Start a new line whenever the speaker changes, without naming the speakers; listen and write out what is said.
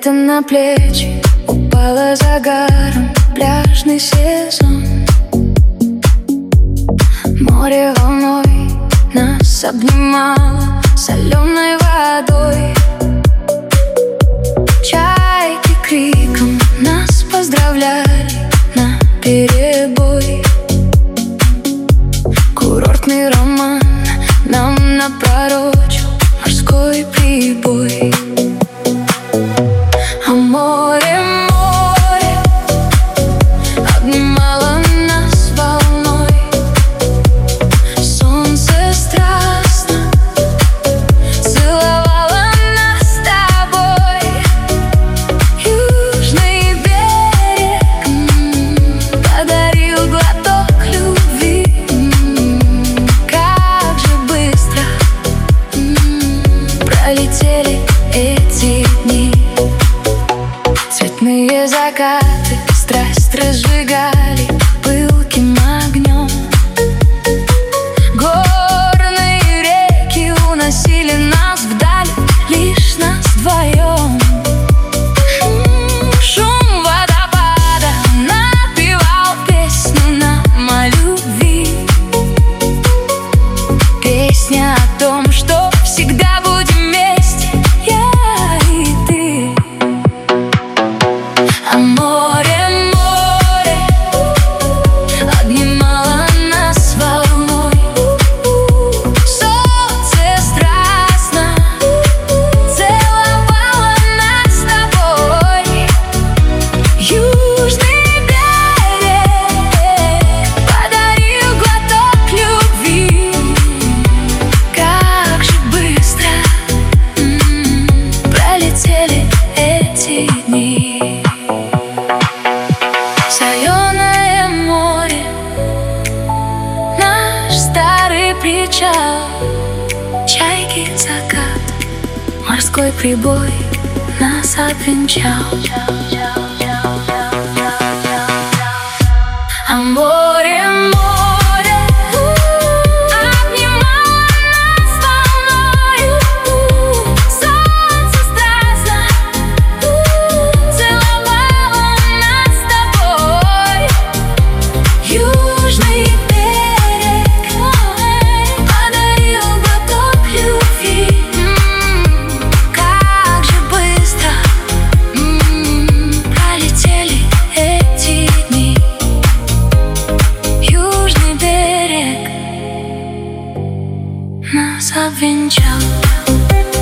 Лето на плечи упало загаром, пляжный сезон. Море волной нас обнимало соленой водой. Чайки криком нас поздравляли наперебой. Курортный роман нам напророчил морской прибой. А море, море обнимало нас волной. Солнце страстно целовало нас с тобой. Южный берег подарил глоток любви. Как же быстро пролетели эти дни. Цветные закаты страсть разжигали пылким огнем. Горные реки уносили нас вдаль, лишь нас вдвоем. Шум водопада напевал песню нам о любви. Песня о том, что всегда будем вместе, я и ты. А море, море обнимало нас волной. Солнце страстно целовало нас с тобой. Южный берег подарил глоток любви. Как же быстро пролетели эти дни. Соленое море, наш старый причал. Чайки, закат, морской прибой нас обвенчал. А море, море обнимало нас волною. Солнце страстно целовало нас с тобой. Южный берег подарил глоток любви. Как же быстро пролетели эти дни. Южный берег нас обвенчал.